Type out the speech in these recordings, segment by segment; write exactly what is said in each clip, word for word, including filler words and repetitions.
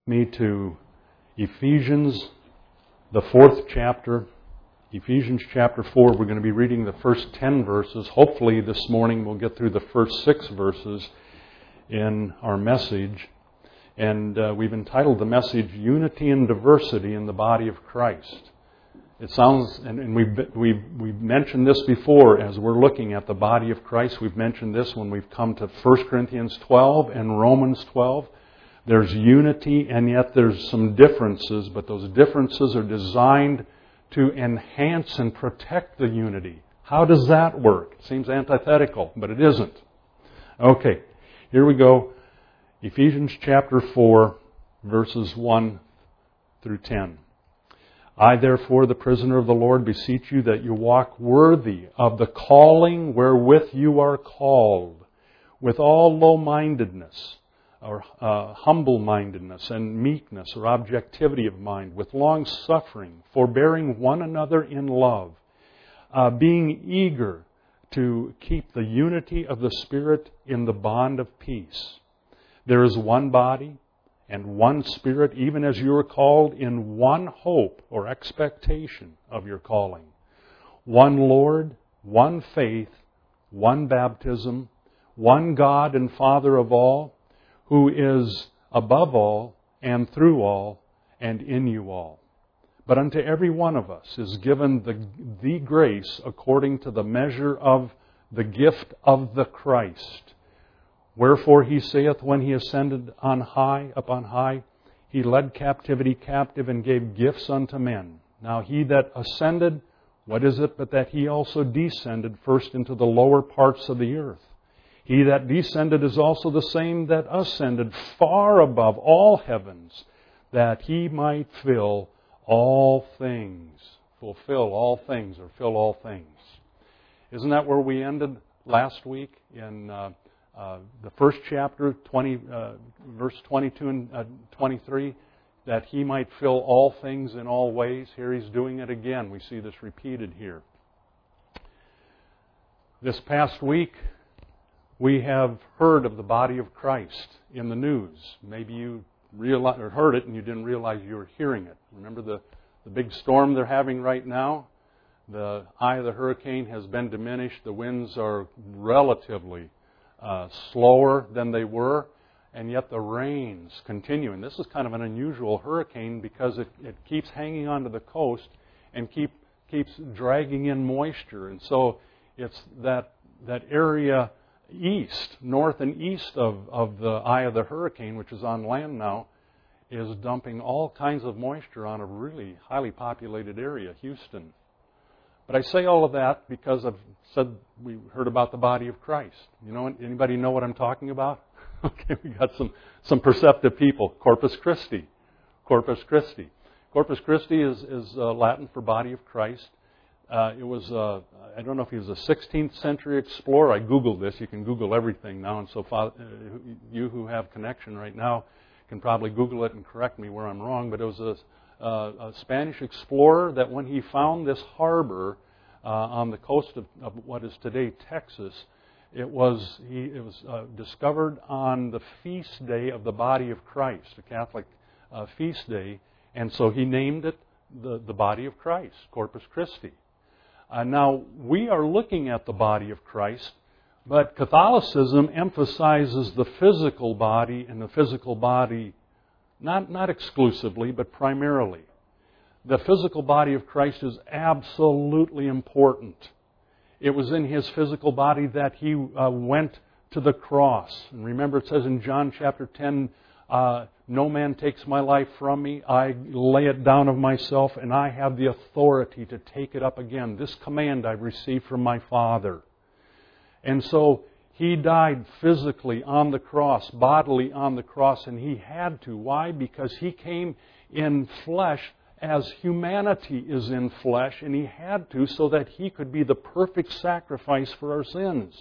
me to Ephesians, the fourth chapter, Ephesians chapter four. We're going to be reading the first ten verses. Hopefully this morning we'll get through the first six verses in our message. And uh, we've entitled the message, Unity and Diversity in the Body of Christ. It sounds, and, and we've, we've, we've mentioned this before as we're looking at the body of Christ. We've mentioned this when we've come to First Corinthians twelve and Romans twelve. There's unity and yet there's some differences, but those differences are designed to enhance and protect the unity. How does that work? It seems antithetical, but it isn't. Okay, here we go. Ephesians chapter four, verses one through ten. I, therefore, the prisoner of the Lord, beseech you that you walk worthy of the calling wherewith you are called, with all low-mindedness, or uh, humble-mindedness, and meekness, or objectivity of mind, with long-suffering, forbearing one another in love, uh, being eager to keep the unity of the Spirit in the bond of peace. There is one body, and one Spirit, even as you are called in one hope or expectation of your calling. One Lord, one faith, one baptism, one God and Father of all, who is above all and through all and in you all. But unto every one of us is given the, the grace according to the measure of the gift of the Christ. Wherefore he saith, when he ascended on high, up on high, he led captivity captive and gave gifts unto men. Now he that ascended, what is it but that he also descended first into the lower parts of the earth? He that descended is also the same that ascended far above all heavens, that he might fill all things. Fulfill all things, or fill all things. Isn't that where we ended last week in Uh, Uh, the first chapter, twenty, uh, verse twenty-two and uh, twenty-three, that he might fill all things in all ways. Here he's doing it again. We see this repeated here. This past week, we have heard of the body of Christ in the news. Maybe you realized, or heard it and you didn't realize you were hearing it. Remember the, the big storm they're having right now? The eye of the hurricane has been diminished. The winds are relatively Uh, slower than they were, and yet the rains continue. And this is kind of an unusual hurricane because it, it keeps hanging onto the coast and keep keeps dragging in moisture. And so it's that that area east, north and east of, of the eye of the hurricane, which is on land now, is dumping all kinds of moisture on a really highly populated area, Houston. But I say all of that because I've said we heard about the body of Christ. You know, anybody know what I'm talking about? Okay, we got some, some perceptive people. Corpus Christi. Corpus Christi. Corpus Christi is, is uh, Latin for body of Christ. Uh, it was, uh, I don't know if he was a sixteenth century explorer. I Googled this. You can Google everything now. And so uh, you who have connection right now can probably Google it and correct me where I'm wrong. But it was a Uh, a Spanish explorer that when he found this harbor uh, on the coast of, of what is today Texas, it was he, it was uh, discovered on the feast day of the body of Christ, a Catholic uh, feast day, and so he named it the, the body of Christ, Corpus Christi. Uh, now, we are looking at the body of Christ, but Catholicism emphasizes the physical body and the physical body Not not exclusively, but primarily. The physical body of Christ is absolutely important. It was in His physical body that He uh, went to the cross. And remember, it says in John chapter ten, uh, no man takes my life from me. I lay it down of myself, and I have the authority to take it up again. This command I've received from my Father. And so He died physically on the cross, bodily on the cross, and He had to. Why? Because He came in flesh as humanity is in flesh, and He had to so that He could be the perfect sacrifice for our sins.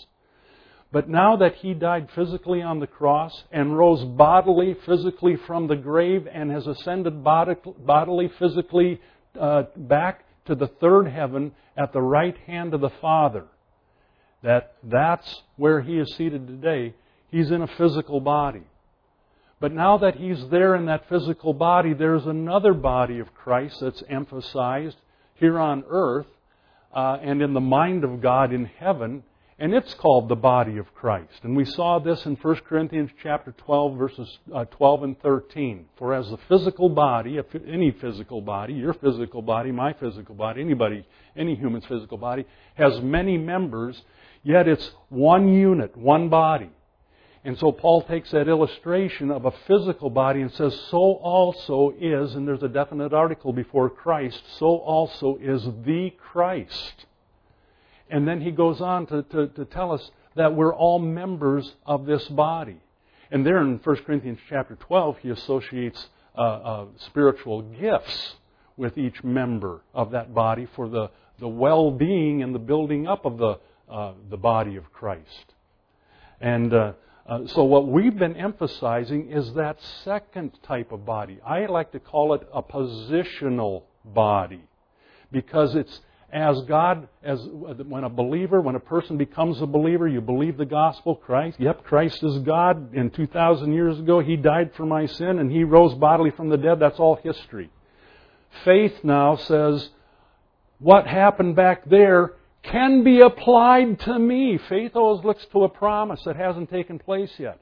But now that He died physically on the cross and rose bodily, physically from the grave and has ascended bodily, physically uh, back to the third heaven at the right hand of the Father, that that's where He is seated today. He's in a physical body. But now that He's there in that physical body, there's another body of Christ that's emphasized here on earth uh, and in the mind of God in heaven, and it's called the body of Christ. And we saw this in First Corinthians chapter twelve, verses uh, twelve and thirteen. For as the physical body, any physical body, your physical body, my physical body, anybody, any human's physical body, has many members, yet it's one unit, one body. And so Paul takes that illustration of a physical body and says, so also is, and there's a definite article before Christ, so also is the Christ. And then he goes on to, to, to tell us that we're all members of this body. And there in First Corinthians chapter twelve, he associates uh, uh, spiritual gifts with each member of that body for the, the well-being and the building up of the, uh, the body of Christ. And uh, uh, so what we've been emphasizing is that second type of body. I like to call it a positional body, because it's as God, as when a believer, when a person becomes a believer, you believe the gospel, Christ. Yep, Christ is God. And two thousand years ago, He died for my sin and He rose bodily from the dead. That's all history. Faith now says, what happened back there can be applied to me. Faith always looks to a promise that hasn't taken place yet.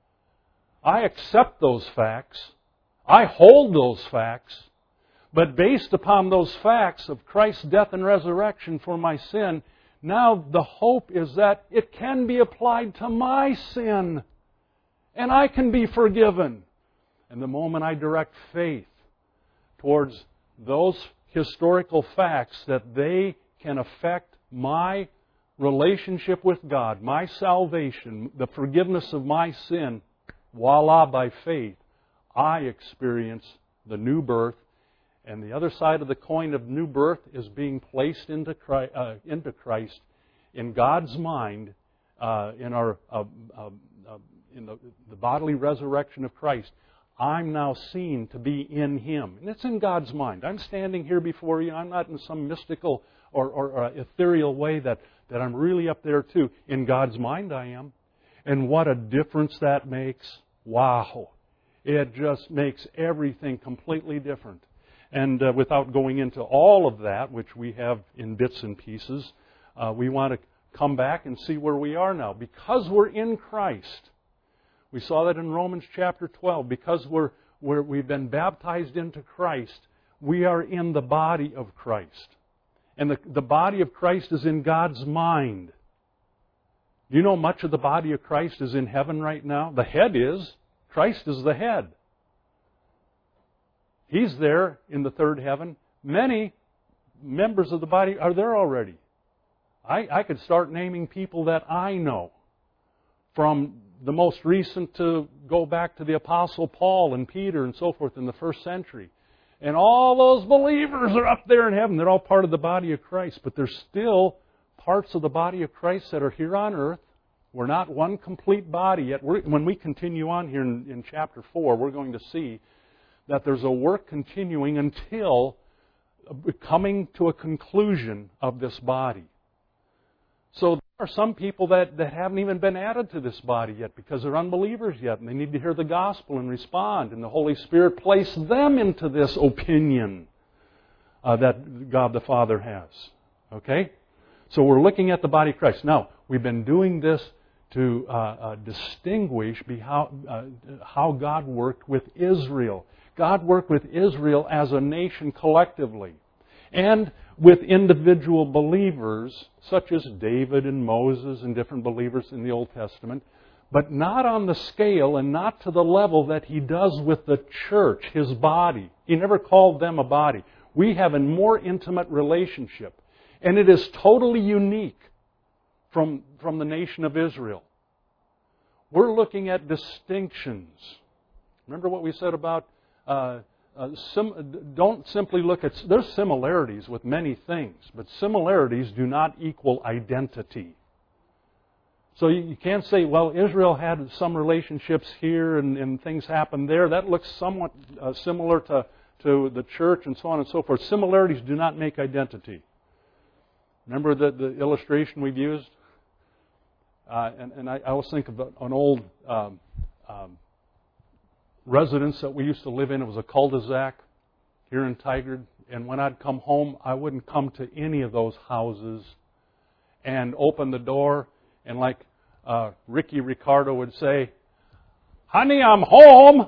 I accept those facts. I hold those facts. But based upon those facts of Christ's death and resurrection for my sin, now the hope is that it can be applied to my sin. And I can be forgiven. And the moment I direct faith towards those historical facts, that they can affect my relationship with God, my salvation, the forgiveness of my sin, voila, by faith, I experience the new birth. And the other side of the coin of new birth is being placed into Christ, uh, into Christ in God's mind, uh, in our uh, uh, uh, in the, the bodily resurrection of Christ. I'm now seen to be in Him. And it's in God's mind. I'm standing here before you. I'm not in some mystical or, or, or ethereal way that, that I'm really up there too. In God's mind I am. And what a difference that makes. Wow. It just makes everything completely different. And uh, without going into all of that, which we have in bits and pieces, uh, we want to come back and see where we are now. Because we're in Christ. We saw that in Romans chapter twelve. Because we're, we're, we've been baptized into Christ, we are in the body of Christ. And the, the body of Christ is in God's mind. You know, much of the body of Christ is in heaven right now. The head is. Christ is the head. He's there in the third heaven. Many members of the body are there already. I, I could start naming people that I know, from the most recent to go back to the Apostle Paul and Peter and so forth in the first century. And all those believers are up there in heaven. They're all part of the body of Christ. But there's still parts of the body of Christ that are here on earth. We're not one complete body yet. We're, when we continue on here in, in chapter four, we're going to see that there's a work continuing until coming to a conclusion of this body. So there are some people that, that haven't even been added to this body yet because they're unbelievers yet, and they need to hear the gospel and respond. And the Holy Spirit placed them into this opinion uh, that God the Father has. Okay? So we're looking at the body of Christ. Now, we've been doing this to uh, uh, distinguish be how, uh, how God worked with Israel. God worked with Israel as a nation collectively, and with individual believers such as David and Moses and different believers in the Old Testament, but not on the scale and not to the level that He does with the church, His body. He never called them a body. We have a more intimate relationship, and it is totally unique from, from the nation of Israel. We're looking at distinctions. Remember what we said about Uh, uh, sim- don't simply look at... There's similarities with many things, but similarities do not equal identity. So you, you can't say, well, Israel had some relationships here and, and things happened there. That looks somewhat uh, similar to, to the church and so on and so forth. Similarities do not make identity. Remember the, the illustration we've used? Uh, and, and I, I always think of an old... Um, um, residence that we used to live in. It was a cul-de-sac here in Tigard. And when I'd come home, I wouldn't come to any of those houses and open the door. And like uh, Ricky Ricardo would say, "Honey, I'm home."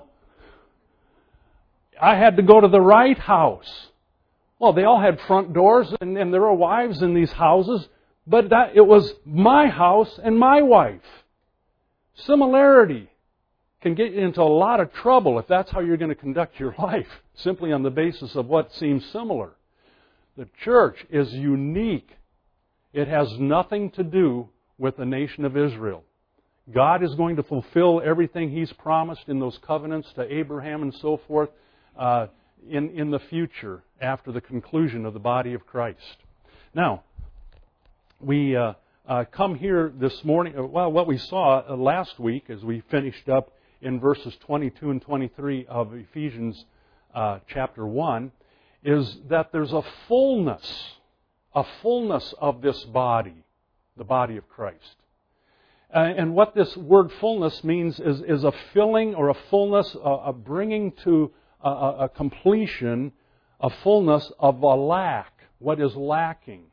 I had to go to the right house. Well, they all had front doors, and, and there were wives in these houses, but that, it was my house and my wife. Similarity can get you into a lot of trouble if that's how you're going to conduct your life, simply on the basis of what seems similar. The church is unique. It has nothing to do with the nation of Israel. God is going to fulfill everything He's promised in those covenants to Abraham and so forth uh, in, in the future after the conclusion of the body of Christ. Now, we uh, uh, come here this morning, well, what we saw uh, last week as we finished up in verses twenty-two and twenty-three of Ephesians uh, chapter one, is that there's a fullness, a fullness of this body, the body of Christ. Uh, and what this word fullness means is, is a filling or a fullness, a, a bringing to a, a completion, a fullness of a lack, what is lacking.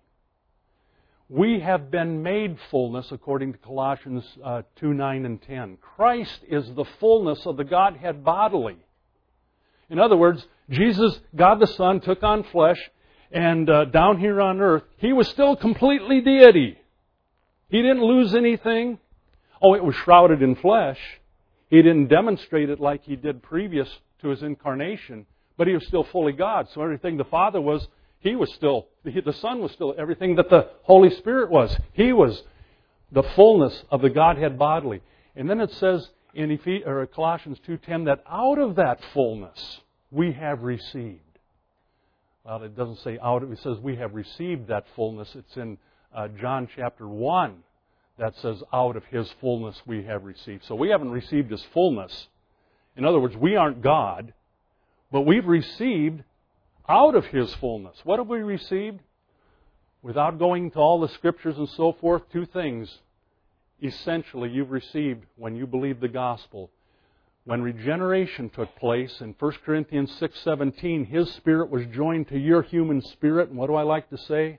We have been made fullness according to Colossians uh, two, nine, and ten. Christ is the fullness of the Godhead bodily. In other words, Jesus, God the Son, took on flesh, and uh, down here on earth, He was still completely deity. He didn't lose anything. Oh, it was shrouded in flesh. He didn't demonstrate it like He did previous to His incarnation, but He was still fully God. So everything the Father was, He was still, the Son was still everything that the Holy Spirit was. He was the fullness of the Godhead bodily. And then it says in Ephes- or Colossians two ten that out of that fullness we have received. Well, it doesn't say out of, it says we have received that fullness. It's in uh, John chapter one that says out of His fullness we have received. So we haven't received His fullness. In other words, we aren't God, but we've received out of His fullness. What have we received? Without going to all the Scriptures and so forth, two things essentially you've received when you believe the gospel. When regeneration took place in First Corinthians six seventeen, His Spirit was joined to your human spirit. And what do I like to say?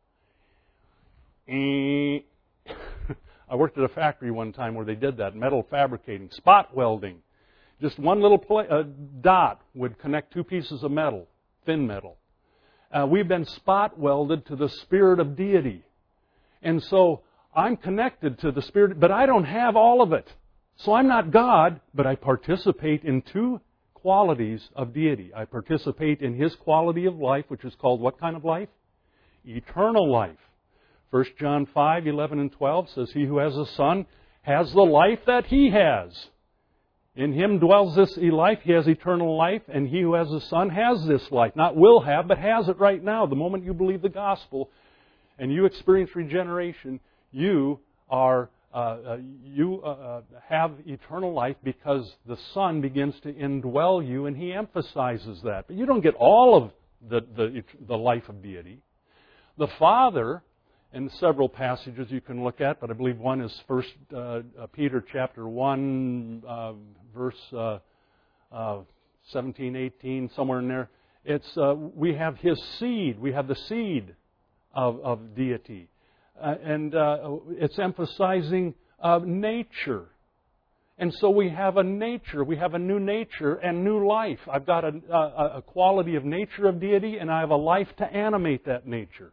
I worked at a factory one time where they did that, metal fabricating, spot welding. Just one little pla- uh, dot would connect two pieces of metal, thin metal. Uh, we've been spot welded to the Spirit of deity. And so I'm connected to the Spirit, but I don't have all of it. So I'm not God, but I participate in two qualities of deity. I participate in His quality of life, which is called what kind of life? Eternal life. First John five, eleven and twelve says, He who has a Son has the life that He has. In Him dwells this life. He has eternal life, and he who has a Son has this life. Not will have, but has it right now. The moment you believe the gospel and you experience regeneration, you are uh, uh, you uh, uh, have eternal life because the Son begins to indwell you, and He emphasizes that. But you don't get all of the the, the life of deity. The Father, in several passages you can look at, but I believe one is First uh, Peter chapter one, uh, verse uh, uh, seventeen, eighteen, somewhere in there. It's uh, we have His seed. We have the seed of, of deity, uh, and uh, it's emphasizing uh, nature. And so we have a nature. We have a new nature and new life. I've got a, a, a quality of nature of deity, and I have a life to animate that nature.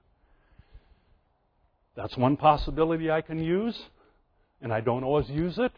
That's one possibility I can use, and I don't always use it.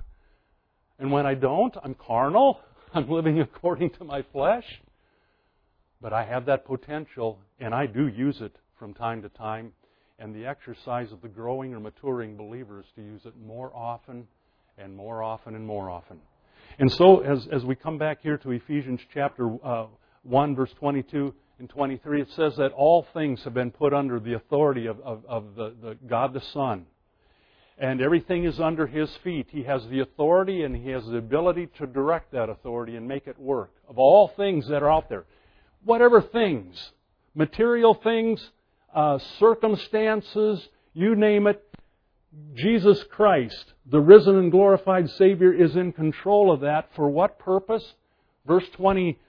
And when I don't, I'm carnal. I'm living according to my flesh. But I have that potential, and I do use it from time to time. And the exercise of the growing or maturing believer is to use it more often and more often and more often. And so as, as we come back here to Ephesians chapter uh, one, verse twenty-two, in twenty-three, it says that all things have been put under the authority of, of, of the, the God the Son. And everything is under His feet. He has the authority and He has the ability to direct that authority and make it work. Of all things that are out there. Whatever things, material things, uh, circumstances, you name it, Jesus Christ, the risen and glorified Savior, is in control of that. For what purpose? Verse twenty-two,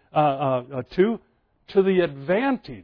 to the advantage,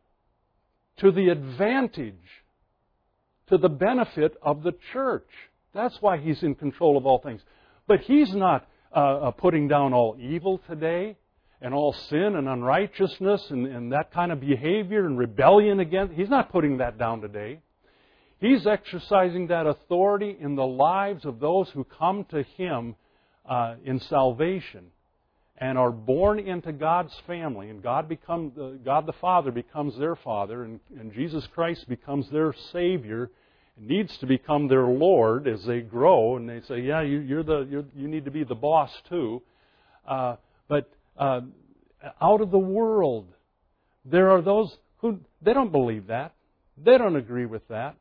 to the advantage, to the benefit of the church. That's why He's in control of all things. But He's not uh, putting down all evil today, and all sin and unrighteousness and, and that kind of behavior and rebellion against. He's not putting that down today. He's exercising that authority in the lives of those who come to Him uh, in salvation and are born into God's family. And God becomes uh, God the Father becomes their Father, and, and Jesus Christ becomes their Savior. It needs to become their Lord as they grow, and they say, "Yeah, you, you're the you're, you need to be the boss too." Uh, but uh, out of the world, there are those who they don't believe that, they don't agree with that.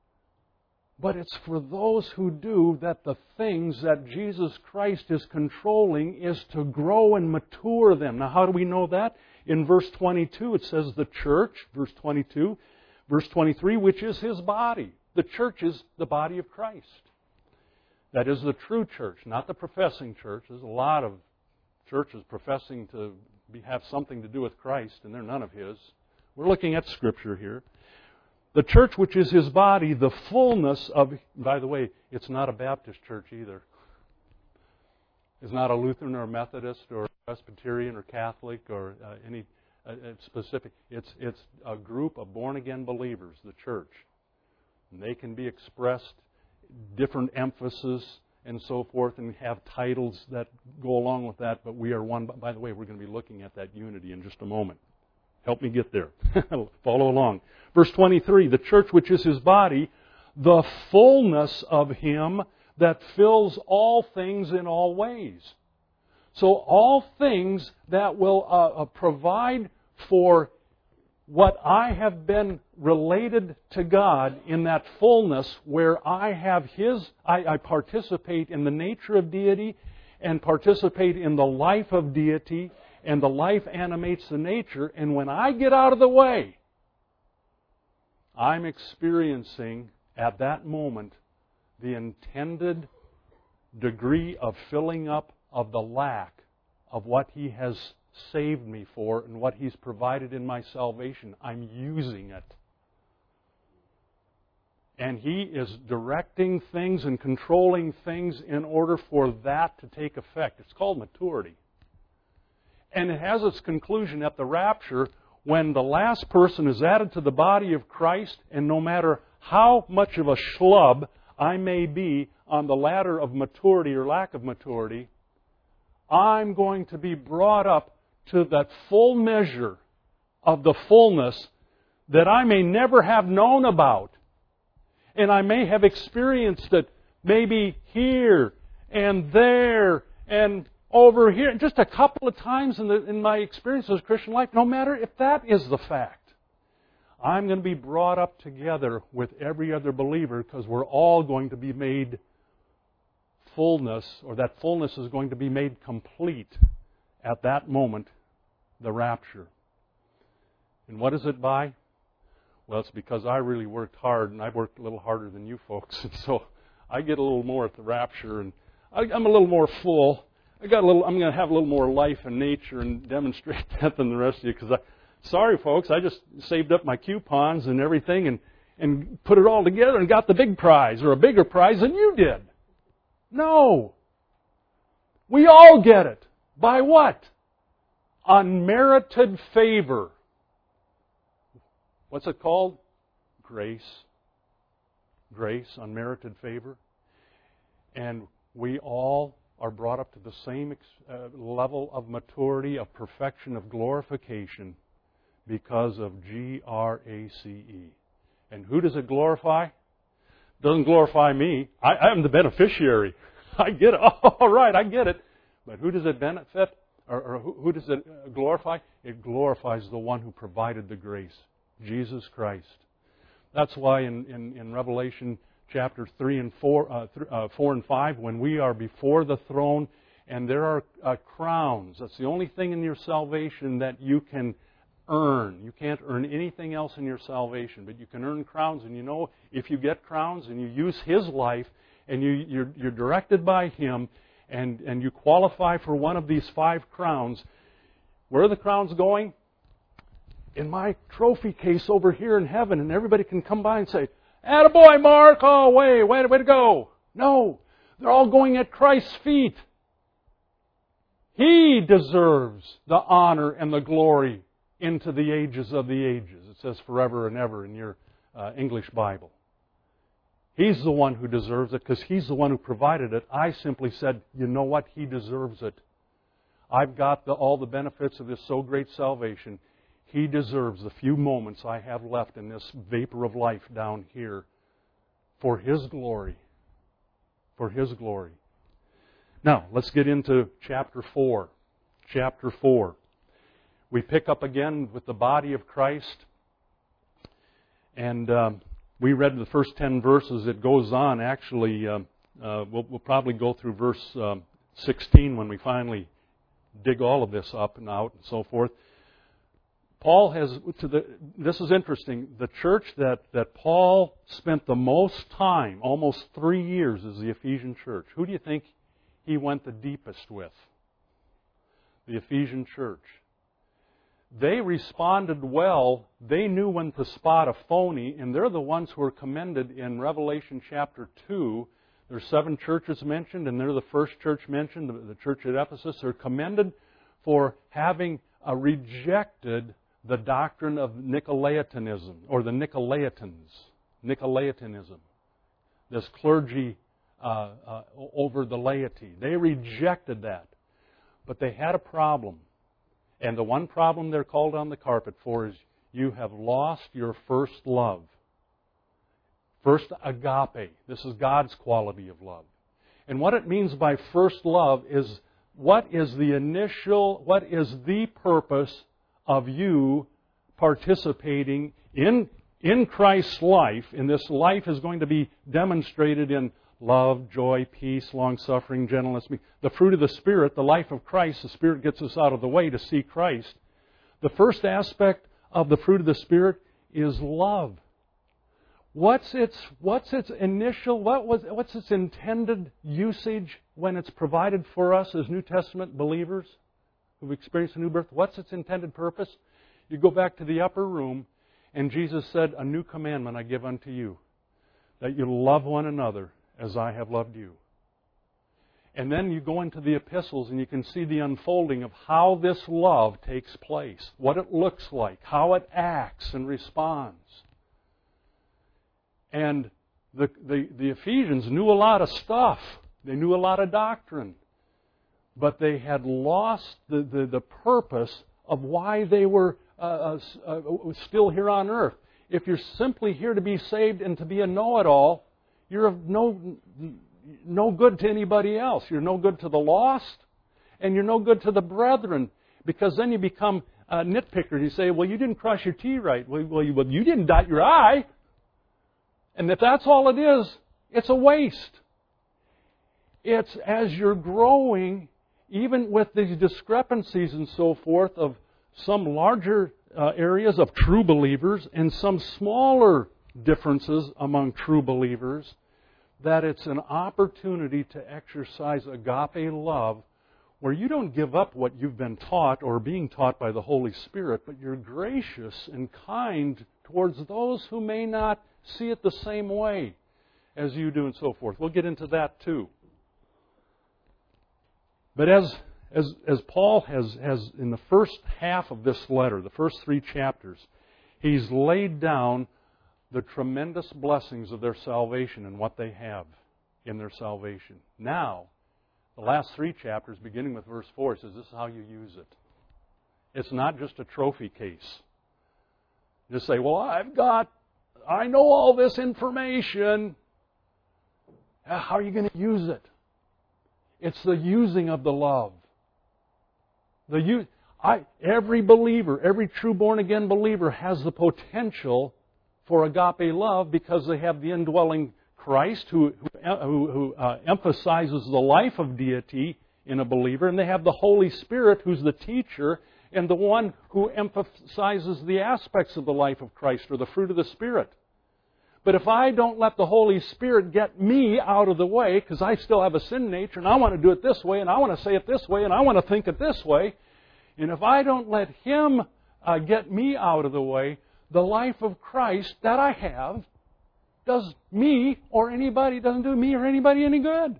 But it's for those who do that the things that Jesus Christ is controlling is to grow and mature them. Now, how do we know that? In verse twenty-two, it says the church, verse twenty-two, verse twenty-three, which is His body. The church is the body of Christ. That is the true church, not the professing church. There's a lot of churches professing to be, have something to do with Christ, and they're none of His. We're looking at Scripture here. The church, which is His body, the fullness of... By the way, it's not a Baptist church either. It's not a Lutheran or a Methodist or a Presbyterian or Catholic or uh, any uh, specific. It's, it's a group of born-again believers, the church. And they can be expressed, different emphasis and so forth, and have titles that go along with that. But we are one. By the way, we're going to be looking at that unity in just a moment. Help me get there. Follow along. Verse twenty-three, the church which is His body, the fullness of Him that fills all things in all ways. So all things that will uh, uh, provide for what I have been related to God in that fullness where I have His, I, I participate in the nature of deity and participate in the life of deity, and the life animates the nature, and when I get out of the way, I'm experiencing at that moment the intended degree of filling up of the lack of what He has saved me for and what He's provided in my salvation. I'm using it. And He is directing things and controlling things in order for that to take effect. It's called maturity. And it has its conclusion at the rapture when the last person is added to the body of Christ, and no matter how much of a schlub I may be on the ladder of maturity or lack of maturity, I'm going to be brought up to that full measure of the fullness that I may never have known about. And I may have experienced it maybe here and there and over here, just a couple of times in, the, in my experience of Christian life, no matter if that is the fact. I'm going to be brought up together with every other believer because we're all going to be made fullness, or that fullness is going to be made complete at that moment, the rapture. And what is it by? Well, it's because I really worked hard, and I've worked a little harder than you folks, and so I get a little more at the rapture, and I, I'm a little more full. I got a little. I'm going to have a little more life and nature and demonstrate that than the rest of you. Because, I, sorry, folks, I just saved up my coupons and everything and and put it all together and got the big prize or a bigger prize than you did. No, we all get it. By what? Unmerited favor. What's it called? Grace. Grace, unmerited favor, and we all are brought up to the same uh, level of maturity, of perfection, of glorification because of G R A C E. And who does it glorify? It doesn't glorify me. I, I'm the beneficiary. I get it. All right, I get it. But who does it benefit? Or, or who, who does it glorify? It glorifies the one who provided the grace, Jesus Christ. That's why in, in, in Revelation chapter three and four, uh, th- uh, four and five, when we are before the throne, and there are uh, crowns. That's the only thing in your salvation that you can earn. You can't earn anything else in your salvation, but you can earn crowns. And you know, if you get crowns and you use His life and you, you're, you're directed by Him and, and you qualify for one of these five crowns, where are the crowns going? In my trophy case over here in heaven, and everybody can come by and say, "Attaboy, Mark! Oh, way, way, way to go!" No, they're all going at Christ's feet. He deserves the honor and the glory into the ages of the ages. It says forever and ever in your uh, English Bible. He's the one who deserves it because He's the one who provided it. I simply said, you know what? He deserves it. I've got the, all the benefits of this so great salvation. He deserves the few moments I have left in this vapor of life down here for His glory. For His glory. Now, let's get into chapter four. Chapter four. We pick up again with the body of Christ. And um, we read the first ten verses. It goes on, actually, uh, uh, we'll, we'll probably go through verse um, sixteen when we finally dig all of this up and out and so forth. Paul has, to the, this is interesting, the church that, that Paul spent the most time, almost three years, is the Ephesian church. Who do you think he went the deepest with? The Ephesian church. They responded well. They knew when to spot a phony, and they're the ones who are commended in Revelation chapter two. There's seven churches mentioned, and they're the first church mentioned, the, the church at Ephesus. They're commended for having uh, rejected the doctrine of Nicolaitanism, or the Nicolaitans, Nicolaitanism, this clergy uh, uh, over the laity. They rejected that. But they had a problem. And the one problem they're called on the carpet for is you have lost your first love. First agape. This is God's quality of love. And what it means by first love is what is the initial, what is the purpose of you participating in, in Christ's life. And this life is going to be demonstrated in love, joy, peace, long-suffering, gentleness. The fruit of the Spirit, the life of Christ, the Spirit gets us out of the way to see Christ. The first aspect of the fruit of the Spirit is love. What's its, what's its initial, what was, what's its intended usage when it's provided for us as New Testament believers who've experienced a new birth? What's its intended purpose? You go back to the upper room, and Jesus said, "A new commandment I give unto you, that you love one another as I have loved you." And then you go into the epistles and you can see the unfolding of how this love takes place, what it looks like, how it acts and responds. And the, the, the Ephesians knew a lot of stuff. They knew a lot of doctrine. But they had lost the, the, the purpose of why they were uh, uh, still here on earth. If you're simply here to be saved and to be a know-it-all, you're of no, no good to anybody else. You're no good to the lost, and you're no good to the brethren, because then you become a nitpicker. You say, "Well, you didn't cross your T right. Well, well, you, well, you didn't dot your I." And if that's all it is, it's a waste. It's as you're growing, even with these discrepancies and so forth of some larger uh, areas of true believers and some smaller differences among true believers, that it's an opportunity to exercise agape love where you don't give up what you've been taught or being taught by the Holy Spirit, but you're gracious and kind towards those who may not see it the same way as you do and so forth. We'll get into that too. But as as as Paul has, has in the first half of this letter, the first three chapters, he's laid down the tremendous blessings of their salvation and what they have in their salvation. Now, the last three chapters, beginning with verse four, says this is how you use it. It's not just a trophy case. Just say, "Well, I've got, I know all this information." How are you going to use it? It's the using of the love. The use, I, every believer, every true born-again believer has the potential for agape love because they have the indwelling Christ who, who, who uh, emphasizes the life of deity in a believer, and they have the Holy Spirit who's the teacher and the one who emphasizes the aspects of the life of Christ or the fruit of the Spirit. But if I don't let the Holy Spirit get me out of the way, because I still have a sin nature, and I want to do it this way, and I want to say it this way, and I want to think it this way, and if I don't let Him uh, get me out of the way, the life of Christ that I have does me or anybody, doesn't do me or anybody any good.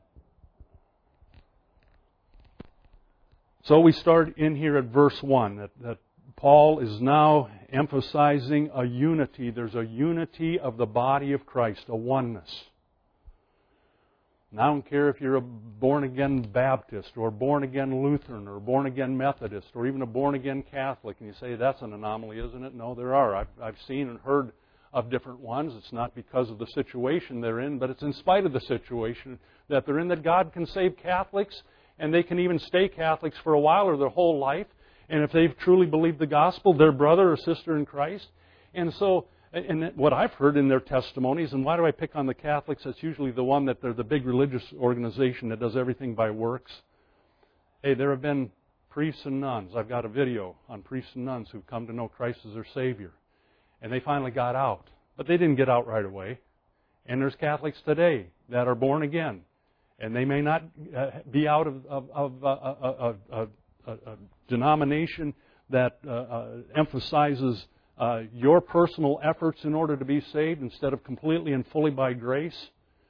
So we start in here at verse one, that, that Paul is now emphasizing a unity. There's a unity of the body of Christ, a oneness. And I don't care if you're a born-again Baptist or born-again Lutheran or born-again Methodist or even a born-again Catholic, and you say, that's an anomaly, isn't it? No, there are. I've, I've seen and heard of different ones. It's not because of the situation they're in, but it's in spite of the situation that they're in that God can save Catholics, and they can even stay Catholics for a while or their whole life. And if they've truly believed the gospel, their brother or sister in Christ. And so, and what I've heard in their testimonies, and why do I pick on the Catholics? That's usually the one that they're the big religious organization that does everything by works. Hey, there have been priests and nuns. I've got a video on priests and nuns who've come to know Christ as their Savior. And they finally got out. But they didn't get out right away. And there's Catholics today that are born again. And they may not uh, be out of, of, of uh, uh, uh, uh, a denomination that uh, uh, emphasizes uh, your personal efforts in order to be saved instead of completely and fully by grace.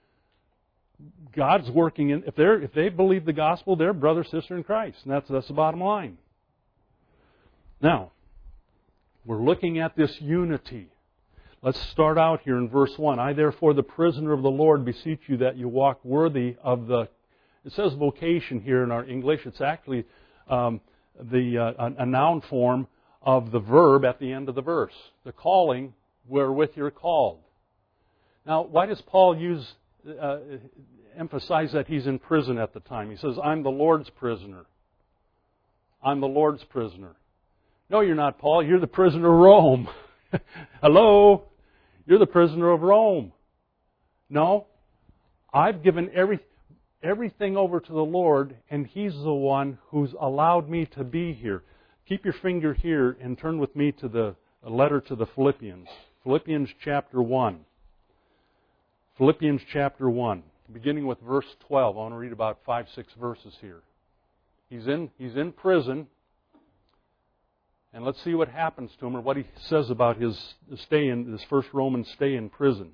God's working in, if they're if they believe the gospel, they're brother, sister in Christ. And that's that's the bottom line. Now, we're looking at this unity. Let's start out here in verse one. I therefore, the prisoner of the Lord, beseech you that you walk worthy of the, it says vocation here in our English. It's actually um, the uh, a noun form of the verb at the end of the verse. The calling wherewith you're called. Now, why does Paul use uh, emphasize that he's in prison at the time? He says, I'm the Lord's prisoner. I'm the Lord's prisoner. No, you're not, Paul. You're the prisoner of Rome. Hello? You're the prisoner of Rome. No. I've given every, everything over to the Lord, and He's the one who's allowed me to be here. Keep your finger here and turn with me to the letter to the Philippians. Philippians chapter one. Philippians chapter one. Beginning with verse twelve. I want to read about five, six verses here. He's in, he's in prison. And let's see what happens to him or what he says about his stay in, his first Roman stay in prison.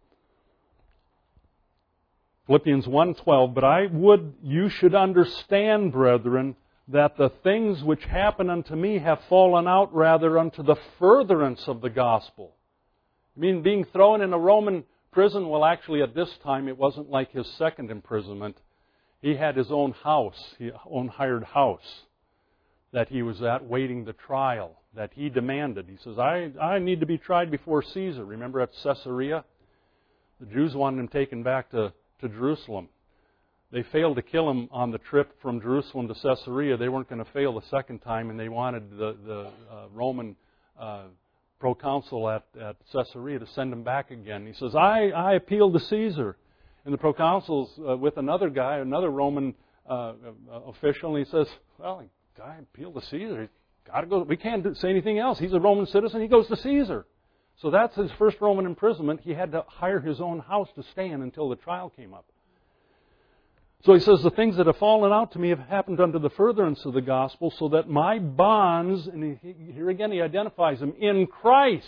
Philippians one twelve, but I would you should understand, brethren, that the things which happen unto me have fallen out rather unto the furtherance of the gospel. I mean, being thrown in a Roman prison, well, actually at this time it wasn't like his second imprisonment. He had his own house, his own hired house that he was at, waiting the trial that he demanded. He says, I, I need to be tried before Caesar. Remember at Caesarea? The Jews wanted him taken back to, to Jerusalem. They failed to kill him on the trip from Jerusalem to Caesarea. They weren't going to fail the second time, and they wanted the, the uh, Roman uh, proconsul at, at Caesarea to send him back again. He says, I, I appeal to Caesar. And the proconsul's uh, with another guy, another Roman uh, official, and he says, well, guy appealed to Caesar. He's got to go. We can't do, say anything else. He's a Roman citizen. He goes to Caesar. So that's his first Roman imprisonment. He had to hire his own house to stay in until the trial came up. So he says, the things that have fallen out to me have happened unto the furtherance of the gospel, so that my bonds, and he, here again he identifies them, in Christ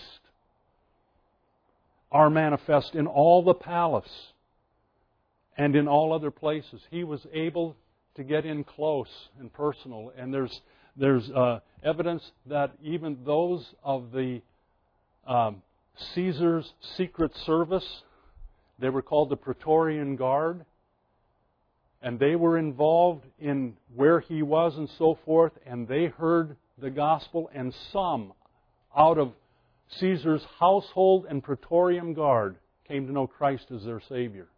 are manifest in all the palace and in all other places. He was able to get in close and personal. And there's there's uh, evidence that even those of the um, Caesar's secret service, they were called the Praetorian Guard, and they were involved in where he was and so forth, and they heard the gospel, and some out of Caesar's household and Praetorian Guard came to know Christ as their Savior.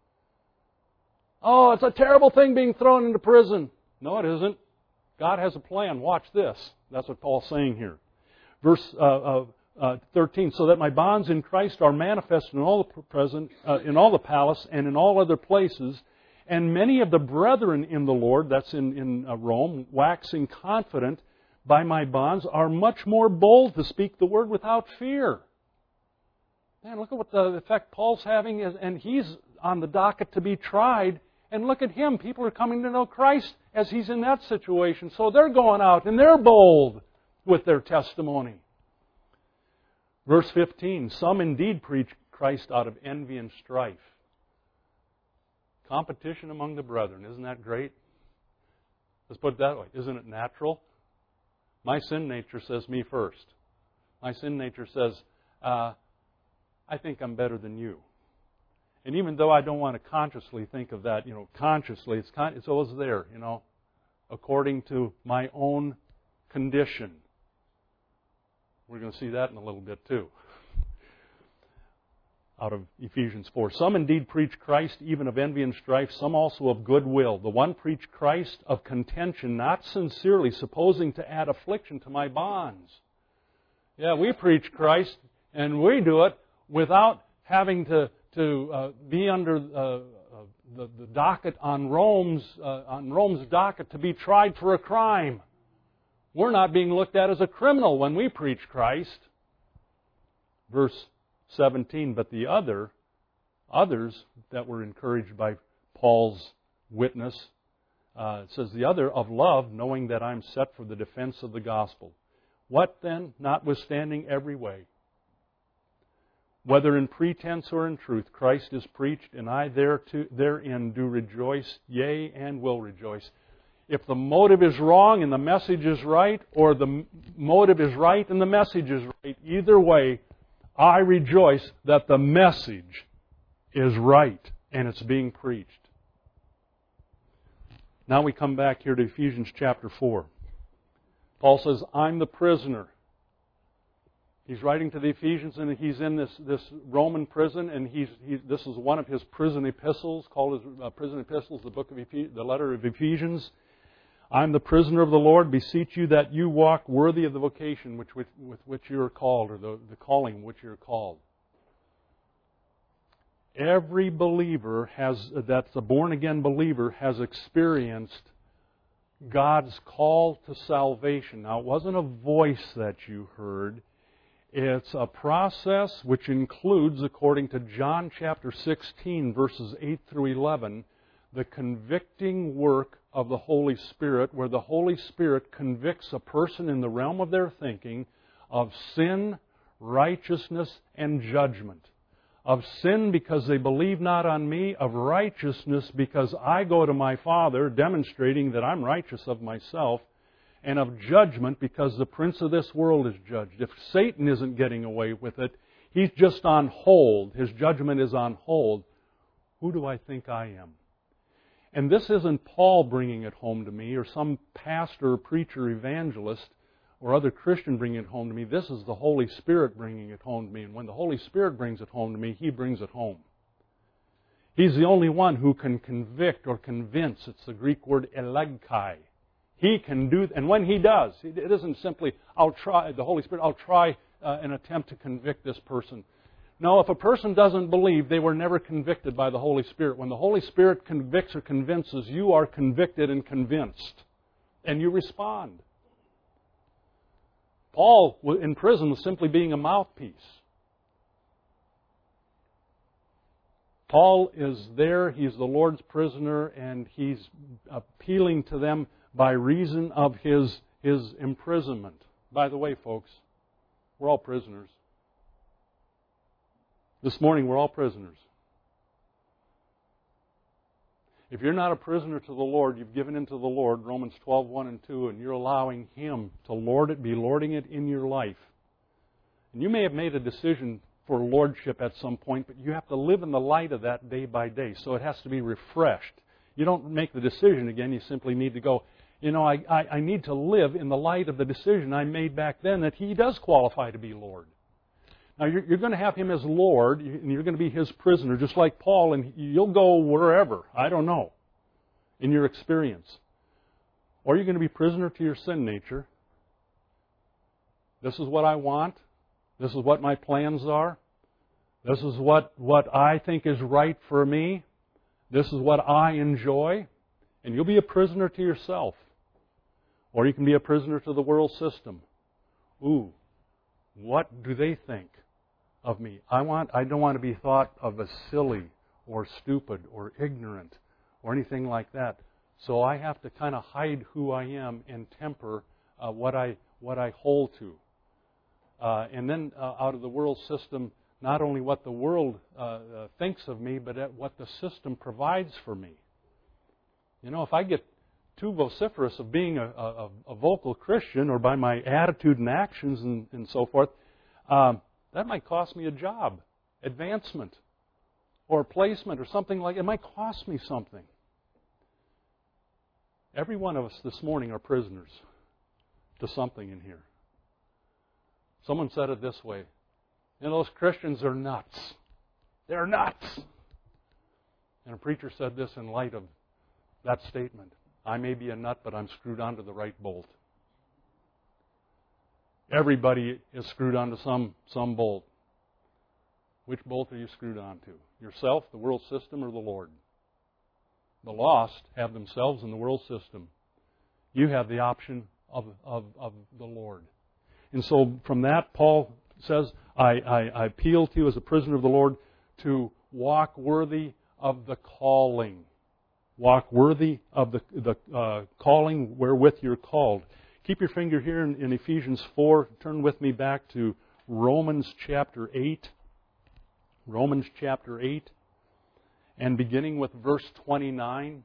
Oh, it's a terrible thing being thrown into prison. No, it isn't. God has a plan. Watch this. That's what Paul's saying here. Verse uh, uh, uh, thirteen, so that my bonds in Christ are manifest in all the present, uh, in all the palace and in all other places, and many of the brethren in the Lord, that's in, in uh, Rome, waxing confident, by my bonds are much more bold to speak the word without fear. Man, look at what the effect Paul's having, is, and he's on the docket to be tried. And look at him. People are coming to know Christ as he's in that situation. So they're going out and they're bold with their testimony. Verse fifteen, some indeed preach Christ out of envy and strife. Competition among the brethren. Isn't that great? Let's put it that way. Isn't it natural? My sin nature says me first. My sin nature says, uh, I think I'm better than you. And even though I don't want to consciously think of that, you know, consciously, it's, con- it's always there, you know, according to my own condition. We're going to see that in a little bit too. Out of Ephesians four. Some indeed preach Christ even of envy and strife, some also of goodwill. The one preach Christ of contention, not sincerely, supposing to add affliction to my bonds. Yeah, we preach Christ, and we do it without having to, to uh, be under uh, uh, the, the docket on Rome's, uh, on Rome's docket to be tried for a crime. We're not being looked at as a criminal when we preach Christ. Verse seventeen, but the other, others that were encouraged by Paul's witness, uh, it says, the other of love, knowing that I'm set for the defense of the gospel. What then? Notwithstanding every way, whether in pretense or in truth, Christ is preached, and I thereto, therein do rejoice, yea, and will rejoice. If the motive is wrong and the message is right, or the motive is right and the message is right, either way, I rejoice that the message is right and it's being preached. Now we come back here to Ephesians chapter four. Paul says, I'm the prisoner. He's writing to the Ephesians, and he's in this, this Roman prison, and he's, he, this is one of his prison epistles, called his uh, prison epistles, the book of Ephes- the letter of Ephesians. I'm the prisoner of the Lord, beseech you that you walk worthy of the vocation which, with, with which you are called, or the, the calling which you are called. Every believer has, that's a born-again believer, has experienced God's call to salvation. Now, it wasn't a voice that you heard. It's a process which includes, according to John chapter sixteen, verses eight through eleven, the convicting work of the Holy Spirit, where the Holy Spirit convicts a person in the realm of their thinking of sin, righteousness, and judgment. Of sin because they believe not on me, of righteousness because I go to my Father, demonstrating that I'm righteous of myself, and of judgment because the prince of this world is judged. If Satan isn't getting away with it, he's just on hold. His judgment is on hold. Who do I think I am? And this isn't Paul bringing it home to me, or some pastor, preacher, evangelist, or other Christian bringing it home to me. This is the Holy Spirit bringing it home to me. And when the Holy Spirit brings it home to me, He brings it home. He's the only one who can convict or convince. It's the Greek word elegkai. He can do, and when He does, it isn't simply, I'll try, the Holy Spirit, I'll try uh, an attempt to convict this person. No, if a person doesn't believe, they were never convicted by the Holy Spirit. When the Holy Spirit convicts or convinces, you are convicted and convinced. And you respond. Paul, in prison, was simply being a mouthpiece. Paul is there, he's the Lord's prisoner, and he's appealing to them by reason of his, his imprisonment. By the way, folks, we're all prisoners. This morning, we're all prisoners. If you're not a prisoner to the Lord, you've given in to the Lord, Romans twelve, one and two, and you're allowing Him to lord it, be lording it in your life. And you may have made a decision for lordship at some point, but you have to live in the light of that day by day, so it has to be refreshed. You don't make the decision again, you simply need to go, you know, I, I, I need to live in the light of the decision I made back then that He does qualify to be Lord. Now, you're, you're going to have Him as Lord, and you're going to be His prisoner, just like Paul, and you'll go wherever, I don't know, in your experience. Or you're going to be prisoner to your sin nature. This is what I want. This is what my plans are. This is what, what I think is right for me. This is what I enjoy. And you'll be a prisoner to yourself. Or you can be a prisoner to the world system. Ooh, what do they think of me? I want I don't want to be thought of as silly or stupid or ignorant or anything like that. So I have to kind of hide who I am and temper uh, what I what I hold to. Uh, and then uh, out of the world system, not only what the world uh, uh, thinks of me, but at what the system provides for me. You know, if I get too vociferous of being a, a, a vocal Christian, or by my attitude and actions and, and so forth, um, that might cost me a job, advancement, or placement, or something like that. It might cost me something. Every one of us this morning are prisoners to something in here. Someone said it this way: you know, those Christians are nuts. They're nuts. And a preacher said this in light of that statement: I may be a nut, but I'm screwed onto the right bolt. Everybody is screwed onto some, some bolt. Which bolt are you screwed onto? Yourself, the world system, or the Lord? The lost have themselves in the world system. You have the option of, of, of the Lord. And so from that, Paul says, I, I, I appeal to you as a prisoner of the Lord to walk worthy of the calling. Walk worthy of the, the uh, calling wherewith you're called. Keep your finger here in, in Ephesians four. Turn with me back to Romans chapter eight. Romans chapter eight. And beginning with verse twenty-nine.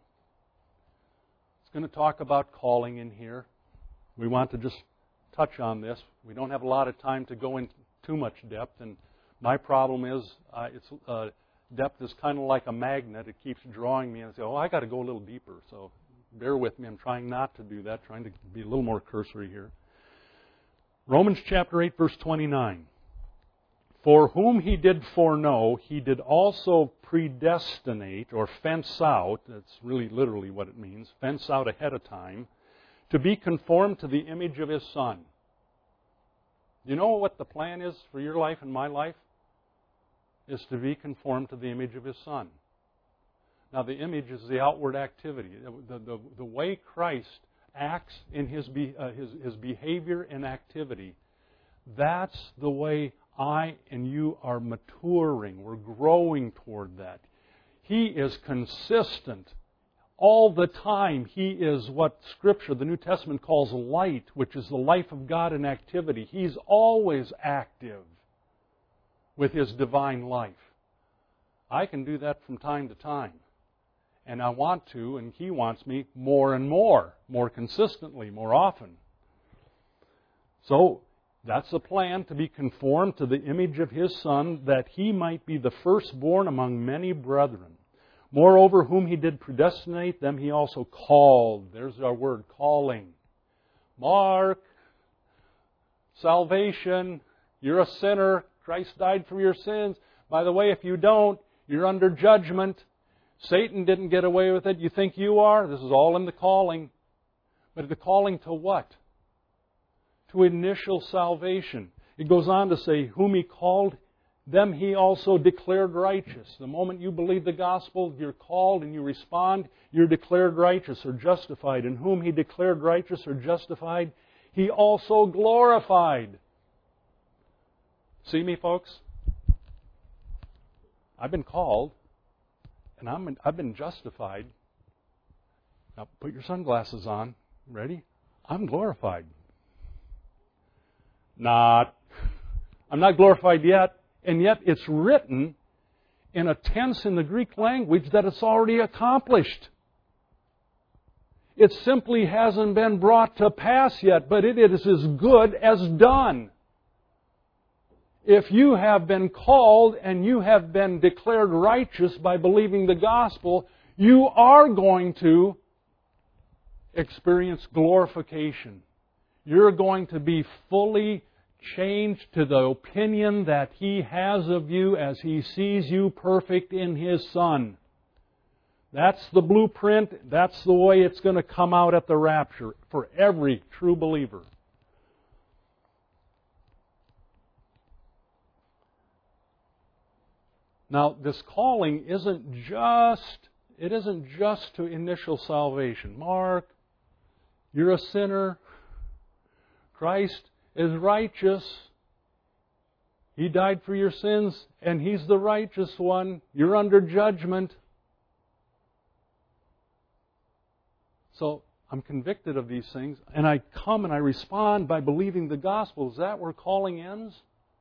It's going to talk about calling in here. We want to just touch on this. We don't have a lot of time to go into too much depth. And my problem is, uh, it's... Uh, Depth is kind of like a magnet. It keeps drawing me, and I say, oh, I got to go a little deeper. So bear with me. I'm trying not to do that, trying to be a little more cursory here. Romans chapter eight, verse twenty-nine. For whom He did foreknow, He did also predestinate, or fence out, that's really literally what it means, fence out ahead of time, to be conformed to the image of His Son. You know what the plan is for your life and my life? Is to be conformed to the image of His Son. Now, the image is the outward activity. The, the, the way Christ acts in his, be, uh, his, his behavior and activity, that's the way I and you are maturing. We're growing toward that. He is consistent all the time. He is what Scripture, the New Testament, calls light, which is the life of God in activity. He's always active with His divine life. I can do that from time to time. And I want to, and He wants me more and more, more consistently, more often. So, that's the plan, to be conformed to the image of His Son, that He might be the firstborn among many brethren. Moreover, whom He did predestinate, them He also called. There's our word, calling. Mark, salvation, you're a sinner. Christ died for your sins. By the way, if you don't, you're under judgment. Satan didn't get away with it. You think you are? This is all in the calling. But the calling to what? To initial salvation. It goes on to say, whom He called, them He also declared righteous. The moment you believe the gospel, you're called and you respond, you're declared righteous or justified. And whom He declared righteous or justified, He also glorified. See me, folks? I've been called, and I'm, I've been justified. Now, put your sunglasses on. Ready? I'm glorified. Not. I'm not glorified yet, and yet it's written in a tense in the Greek language that it's already accomplished. It simply hasn't been brought to pass yet, but it is as good as done. If you have been called and you have been declared righteous by believing the gospel, you are going to experience glorification. You're going to be fully changed to the opinion that He has of you as He sees you perfect in His Son. That's the blueprint. That's the way it's going to come out at the rapture for every true believer. Now, this calling isn't just, it isn't just to initial salvation. Mark, you're a sinner. Christ is righteous. He died for your sins, and He's the righteous one. You're under judgment. So I'm convicted of these things, and I come and I respond by believing the gospel. Is that where calling ends?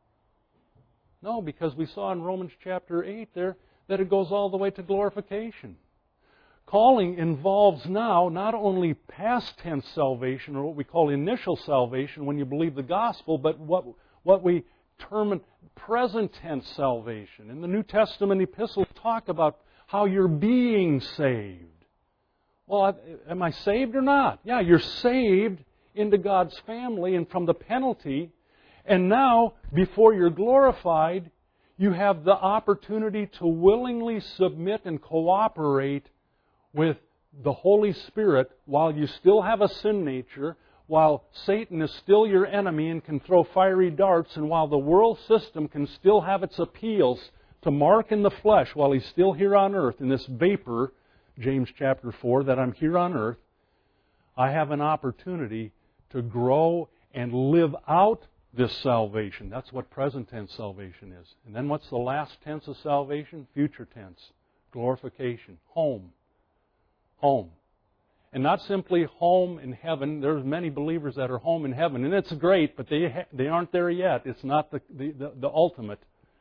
No, because we saw in Romans chapter eight there that it goes all the way to glorification. Calling involves now not only past tense salvation, or what we call initial salvation when you believe the gospel, but what, what we term present tense salvation. In the New Testament epistles talk about how you're being saved. Well, am I saved or not? Yeah, you're saved into God's family and from the penalty. And now, before you're glorified, you have the opportunity to willingly submit and cooperate with the Holy Spirit while you still have a sin nature, while Satan is still your enemy and can throw fiery darts, and while the world system can still have its appeals to mark in the flesh while he's still here on earth in this vapor, James chapter four, that I'm here on earth, I have an opportunity to grow and live out this salvation. That's what present tense salvation is. And then what's the last tense of salvation? Future tense. Glorification. Home. Home. And not simply home in heaven. There's many believers that are home in heaven. And it's great, but they ha- they aren't there yet. It's not the, the, the, the ultimate.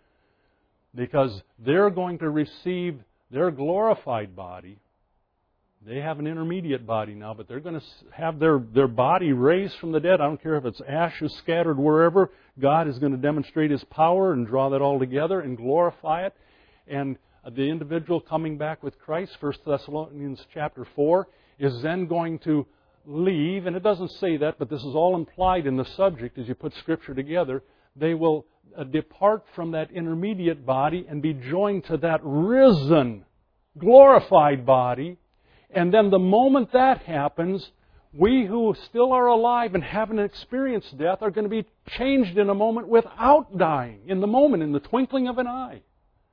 Because they're going to receive their glorified body. They have an intermediate body now, but they're going to have their, their body raised from the dead. I don't care if it's ashes scattered wherever. God is going to demonstrate His power and draw that all together and glorify it. And the individual coming back with Christ, First Thessalonians chapter four, is then going to leave, and it doesn't say that, but this is all implied in the subject as you put Scripture together. They will uh, depart from that intermediate body and be joined to that risen, glorified body. And then the moment that happens, we who still are alive and haven't experienced death are going to be changed in a moment without dying. In the moment, in the twinkling of an eye.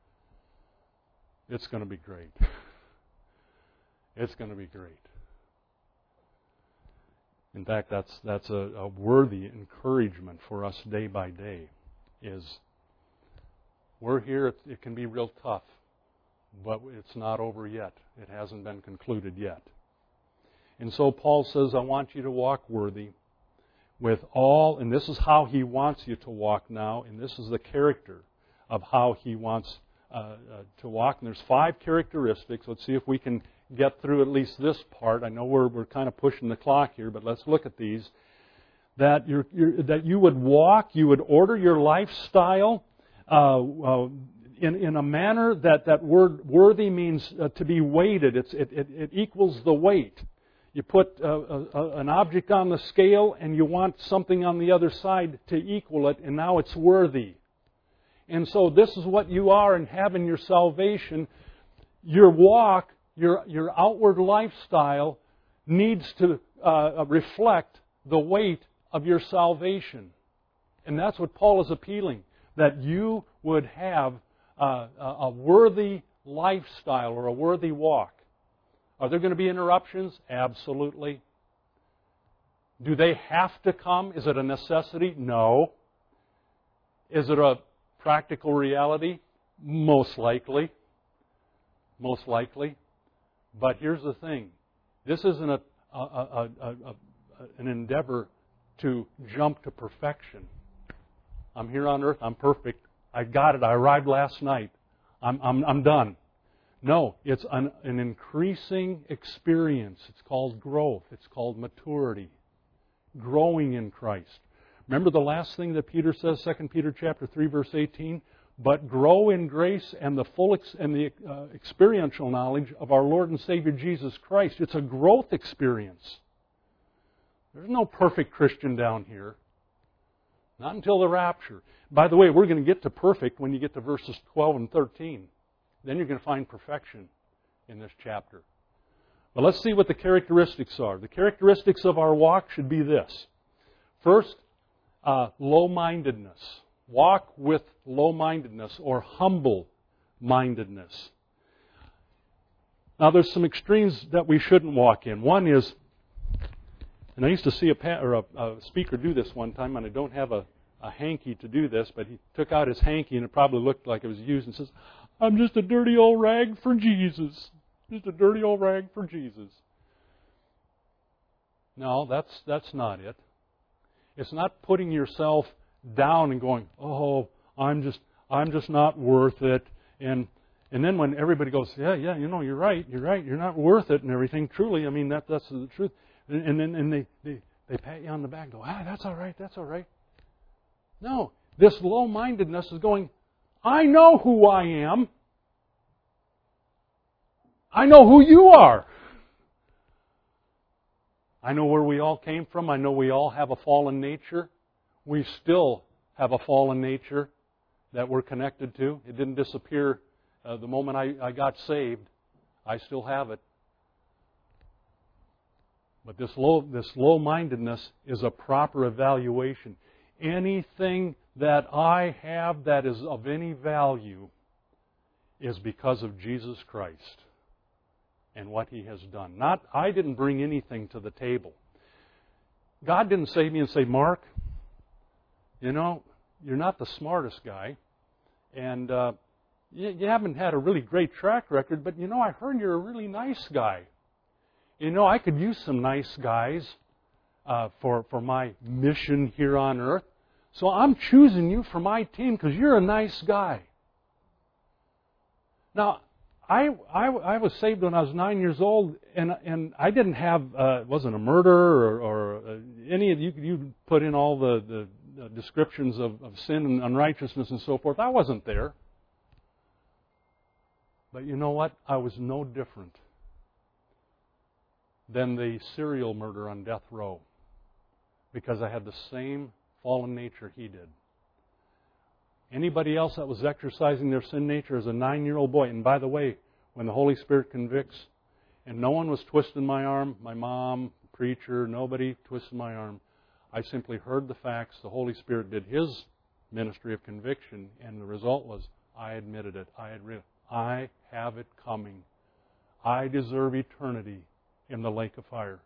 It's going to be great. It's going to be great. In fact, that's that's a, a worthy encouragement for us day by day. Is we're here, it, it can be real tough, but it's not over yet. It hasn't been concluded yet. And so Paul says, I want you to walk worthy with all, and this is how he wants you to walk now, and this is the character of how he wants uh, uh, to walk. And there's five characteristics. Let's see if we can get through at least this part. I know we're we're kind of pushing the clock here, but let's look at these. That you're, you're, that you would walk, you would order your lifestyle uh, uh, in in a manner that that word worthy means uh, to be weighted. It's it, it, it equals the weight. You put uh, a, an object on the scale, and you want something on the other side to equal it, and now it's worthy. And so this is what you are and have in your salvation. Your walk, your your outward lifestyle needs to uh, reflect the weight of your salvation. And that's what Paul is appealing, that you would have uh, a worthy lifestyle or a worthy walk. Are there going to be interruptions? Absolutely. Do they have to come? Is it a necessity? No. Is it a practical reality? Most likely. Most likely. But here's the thing. This isn't a, a, a, a, a, an endeavor to jump to perfection. I'm here on earth. I'm perfect. I got it. I arrived last night. I'm, I'm, I'm done. No, it's an, an increasing experience. It's called growth. It's called maturity. Growing in Christ. Remember the last thing that Peter says, Second Peter chapter three, verse eighteen? But grow in grace and the full ex- and the uh, experiential knowledge of our Lord and Savior Jesus Christ. It's a growth experience. There's no perfect Christian down here. Not until the rapture. By the way, we're going to get to perfect when you get to verses twelve and thirteen. Then you're going to find perfection in this chapter. But let's see what the characteristics are. The characteristics of our walk should be this. First, uh, low-mindedness. Walk with low-mindedness or humble-mindedness. Now, there's some extremes that we shouldn't walk in. One is And I used to see a, pa- or a, a speaker do this one time, and I don't have a, a hanky to do this, but he took out his hanky, and it probably looked like it was used, and says, "I'm just a dirty old rag for Jesus. Just a dirty old rag for Jesus." No, that's that's not it. It's not putting yourself down and going, "Oh, I'm just I'm just not worth it." And and then when everybody goes, "Yeah, yeah, you know, you're right, you're right, you're not worth it," and everything. Truly, I mean that that's the truth. And then and they, they they pat you on the back and go, "Ah, that's all right, that's all right." No, this low-mindedness is going, "I know who I am. I know who you are. I know where we all came from. I know we all have a fallen nature. We still have a fallen nature that we're connected to. It didn't disappear uh, the moment I, I got saved. I still have it. But this low, this low-mindedness is a proper evaluation. Anything that I have that is of any value is because of Jesus Christ and what He has done. Not, I didn't bring anything to the table. God didn't save me and say, "Mark, you know, you're not the smartest guy, and uh, you, you haven't had a really great track record, but you know, I heard you're a really nice guy. You know, I could use some nice guys uh, for, for my mission here on earth. So I'm choosing you for my team because you're a nice guy." Now, I, I, I was saved when I was nine years old, and and I didn't have, uh, it wasn't a murder or, or uh, any of you, you put in all the, the descriptions of, of sin and unrighteousness and so forth. I wasn't there. But you know what? I was no different than the serial murderer on death row, because I had the same fallen nature he did. Anybody else that was exercising their sin nature as a nine-year-old boy, and by the way, when the Holy Spirit convicts, and no one was twisting my arm, my mom, preacher, nobody twisted my arm, I simply heard the facts. The Holy Spirit did His ministry of conviction, and the result was I admitted it. I had re- I have it coming. I deserve eternity in the lake of fire.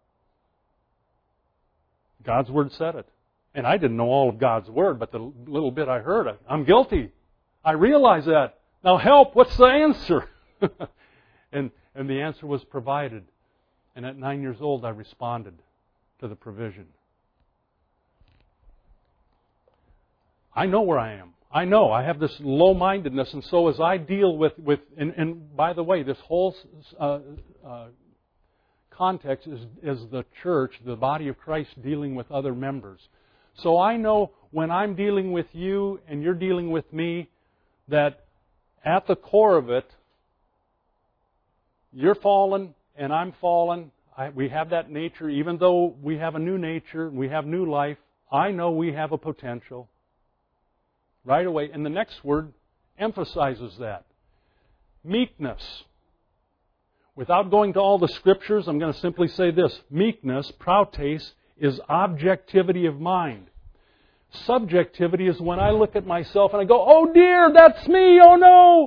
God's Word said it. And I didn't know all of God's Word, but the little bit I heard, I'm guilty. I realize that. Now help, what's the answer? and and the answer was provided. And at nine years old, I responded to the provision. I know where I am. I know. I have this low-mindedness, and so as I deal with... with and, and by the way, this whole uh, uh, context is, is the church, the body of Christ, dealing with other members. So I know when I'm dealing with you and you're dealing with me, that at the core of it, you're fallen and I'm fallen. I, we have that nature. Even though we have a new nature, we have new life, I know we have a potential. Right away. And the next word emphasizes that. Meekness. Without going to all the scriptures, I'm going to simply say this. Meekness, prautes, is objectivity of mind. Subjectivity is when I look at myself and I go, "Oh dear, that's me, oh no!"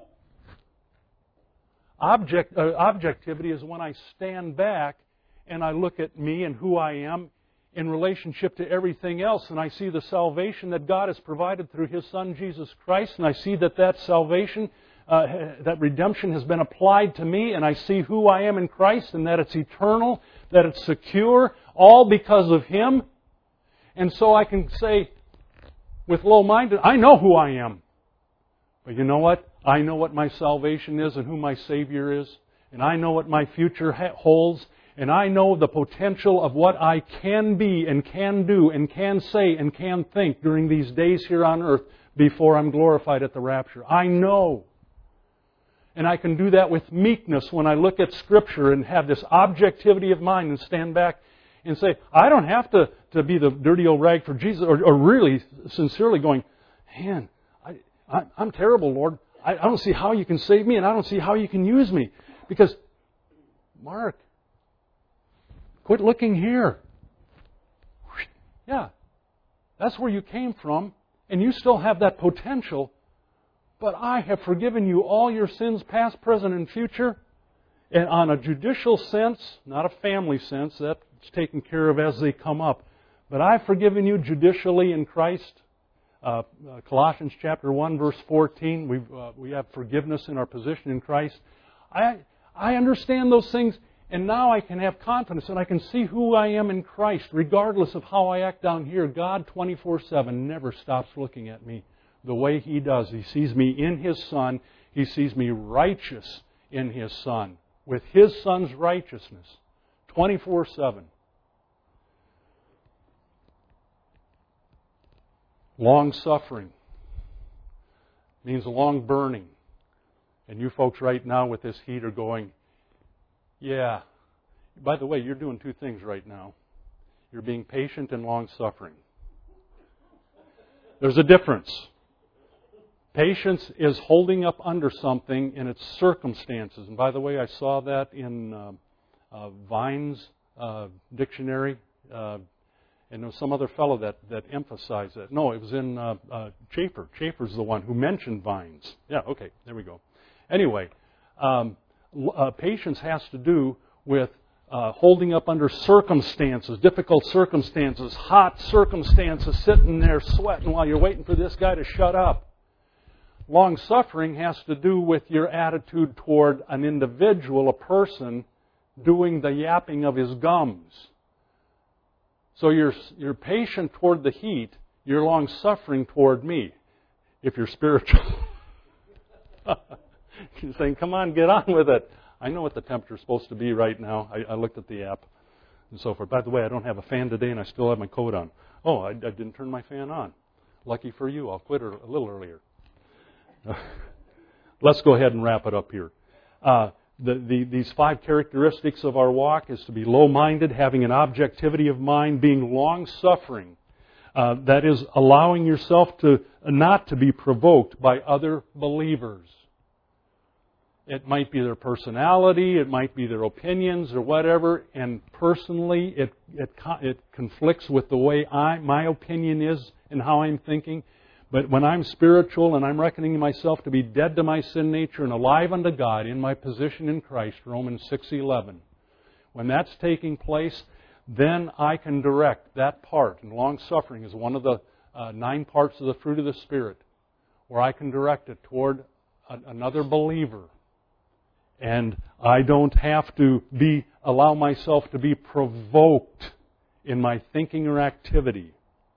Object, uh, objectivity is when I stand back and I look at me and who I am in relationship to everything else, and I see the salvation that God has provided through His Son, Jesus Christ, and I see that that salvation, uh, that redemption has been applied to me, and I see who I am in Christ, and that it's eternal, that it's secure, all because of Him. And so I can say, with low-minded, I know who I am. But you know what? I know what my salvation is and who my Savior is, and I know what my future holds, and I know the potential of what I can be and can do and can say and can think during these days here on earth before I'm glorified at the rapture. I know. And I can do that with meekness when I look at Scripture and have this objectivity of mind and stand back and say, I don't have to, to be the dirty old rag for Jesus, or, or really sincerely going, man, I, I, I'm terrible, Lord. I, I don't see how you can save me, and I don't see how you can use me. Because, Mark, quit looking here. Yeah, that's where you came from, and you still have that potential, but I have forgiven you all your sins, past, present, and future, And on a judicial sense, not a family sense, that's taken care of as they come up. But I've forgiven you judicially in Christ. Uh, uh, Colossians chapter one, verse fourteen, we uh, we have forgiveness in our position in Christ. I I understand those things, and now I can have confidence, and I can see who I am in Christ, regardless of how I act down here. God twenty-four seven never stops looking at me the way He does. He sees me in His Son. He sees me righteous in His Son, with His Son's righteousness, twenty-four seven. Long suffering means long burning. And you folks right now with this heat are going, yeah. By the way, you're doing two things right now. You're being patient and long suffering. There's a difference. Patience is holding up under something in its circumstances. And by the way, I saw that in uh, uh, Vine's uh, dictionary. Uh, And there was some other fellow that, that emphasized that. No, it was in uh, uh, Chafer. Chafer's the one who mentioned vines. Yeah, okay, there we go. Anyway, um, uh, patience has to do with uh, holding up under circumstances, difficult circumstances, hot circumstances, sitting there sweating while you're waiting for this guy to shut up. Long suffering has to do with your attitude toward an individual, a person, doing the yapping of his gums. So you're, you're patient toward the heat, you're long-suffering toward me, if you're spiritual. You're saying, come on, get on with it. I know what the temperature's supposed to be right now. I, I looked at the app and so forth. By the way, I don't have a fan today and I still have my coat on. Oh, I, I didn't turn my fan on. Lucky for you, I'll quit a little earlier. Let's go ahead and wrap it up here. Uh, The, the, these five characteristics of our walk is to be low-minded, having an objectivity of mind, being long-suffering. Uh, that is, allowing yourself to not to be provoked by other believers. It might be their personality, it might be their opinions or whatever, and personally it it, it conflicts with the way I my opinion is and how I'm thinking. But when I'm spiritual and I'm reckoning myself to be dead to my sin nature and alive unto God in my position in Christ, Romans six eleven, when that's taking place, then I can direct that part. And long-suffering is one of the uh, nine parts of the fruit of the Spirit, where I can direct it toward a, another believer. And I don't have to be allow myself to be provoked in my thinking or activity.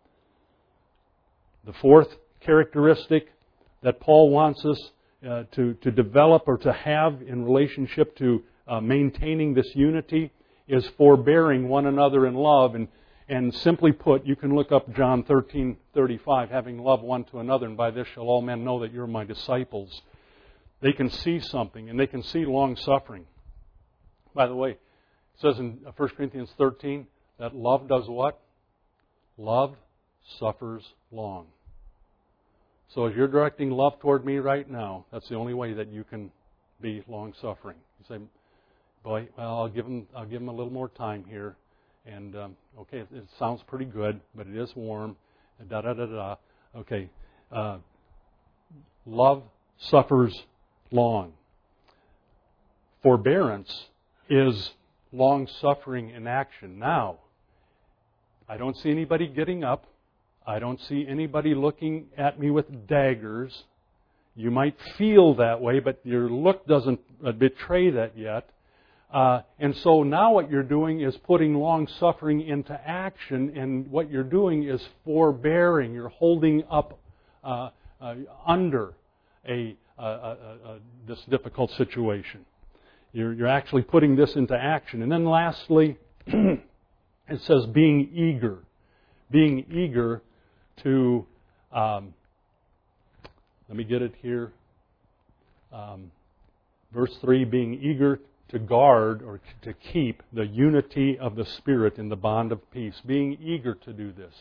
The fourth characteristic that Paul wants us uh, to, to develop or to have in relationship to uh, maintaining this unity is forbearing one another in love. And, and simply put, you can look up John thirteen thirty-five, having love one to another, and by this shall all men know that you're my disciples. They can see something, and they can see long-suffering. By the way, it says in First Corinthians thirteen that love does what? Love suffers long. So as you're directing love toward me right now, that's the only way that you can be long-suffering. You say, boy, well, I'll give him, I'll give him a little more time here. And, um, okay, it, it sounds pretty good, but it is warm. Da, da, da, da. Okay. Uh, love suffers long. Forbearance is long-suffering in action. Now, I don't see anybody getting up. I don't see anybody looking at me with daggers. You might feel that way, but your look doesn't betray that yet. Uh, and so now what you're doing is putting long-suffering into action, and what you're doing is forbearing. You're holding up uh, uh, under a, a, a, a this difficult situation. You're, you're actually putting this into action. And then lastly, it says being eager. Being eager to, um, let me get it here, um, verse three, being eager to guard or to keep the unity of the Spirit in the bond of peace. Being eager to do this.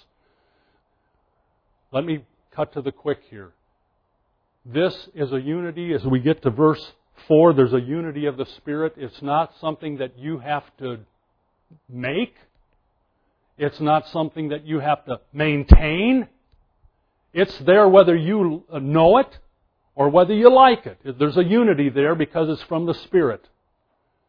Let me cut to the quick here. This is a unity, as we get to verse four, there's a unity of the Spirit. It's not something that you have to make. It's not something that you have to maintain. It's there whether you know it or whether you like it. There's a unity there because it's from the Spirit.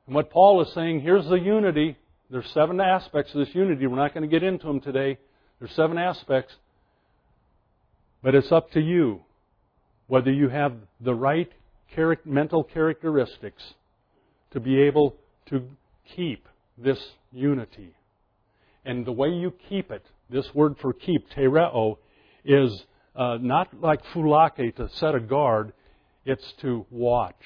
And what Paul is saying, here's the unity. There's seven aspects of this unity. We're not going to get into them today. There's seven aspects. But it's up to you whether you have the right char- mental characteristics to be able to keep this unity. And the way you keep it, this word for keep, tereo, is uh, not like phulake, to set a guard. It's to watch.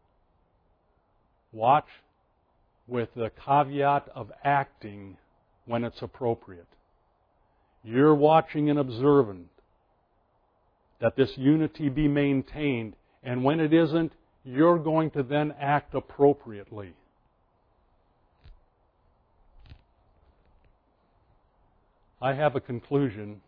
Watch with the caveat of acting when it's appropriate. You're watching and observant that this unity be maintained, and when it isn't, you're going to then act appropriately. I have a conclusion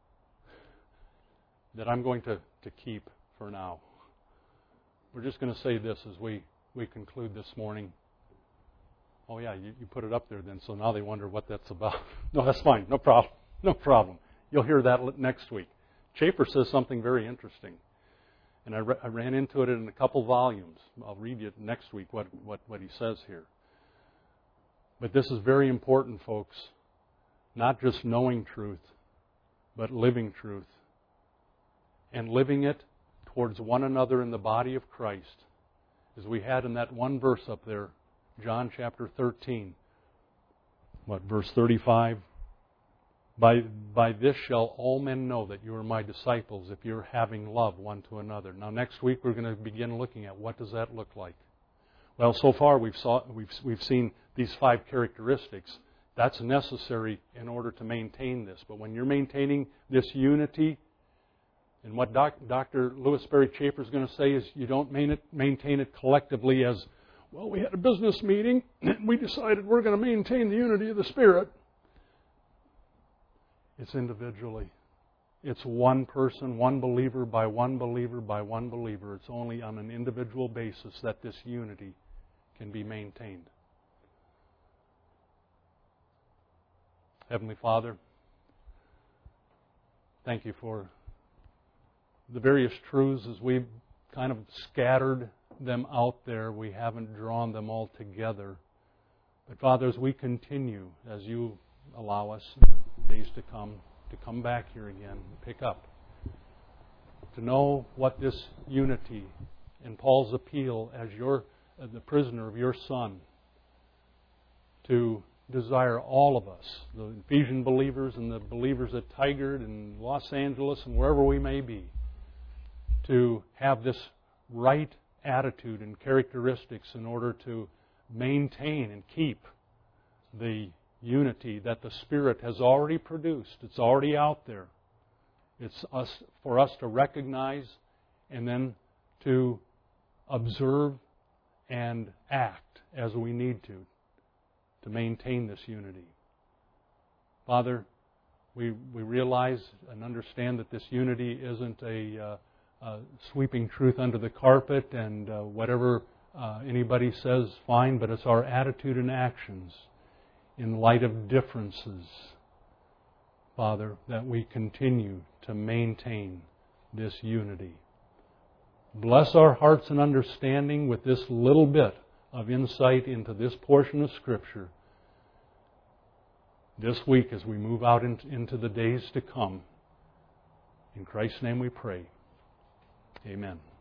that I'm going to, to keep for now. We're just going to say this as we, we conclude this morning. Oh yeah, you, you put it up there then, so now they wonder what that's about. No, that's fine. No problem. No problem. You'll hear that next week. Chafer says something very interesting. And I, re- I ran into it in a couple volumes. I'll read you next week what, what, what he says here. But this is very important, folks. Not just knowing truth, but living truth. And living it towards one another in the body of Christ. As we had in that one verse up there, John chapter thirteen. What, verse thirty-five? By, by this shall all men know that you are my disciples, if you're having love one to another. Now next week we're going to begin looking at what does that look like. Well, so far we've, saw, we've, we've seen these five characteristics. That's necessary in order to maintain this. But when you're maintaining this unity, and what Doc, Doctor Louis Berry Chafer is going to say is you don't main it, maintain it collectively as, well, we had a business meeting and we decided we're going to maintain the unity of the Spirit. It's individually. It's one person, one believer by one believer by one believer. It's only on an individual basis that this unity can be maintained. Heavenly Father, thank you for the various truths as we've kind of scattered them out there. We haven't drawn them all together. But Father, as we continue, as you allow us in the days to come, to come back here again and pick up, to know what this unity and Paul's appeal as your, as the prisoner of your Son, to desire all of us, the Ephesian believers and the believers at Tigard and Los Angeles and wherever we may be, to have this right attitude and characteristics in order to maintain and keep the unity that the Spirit has already produced. It's already out there. It's us for us to recognize and then to observe and act as we need to to maintain this unity. Father, we we realize and understand that this unity isn't a, uh, a sweeping truth under the carpet and uh, whatever uh, anybody says, fine, but it's our attitude and actions in light of differences, Father, that we continue to maintain this unity. Bless our hearts and understanding with this little bit of insight into this portion of Scripture this week as we move out into the days to come. In Christ's name we pray. Amen.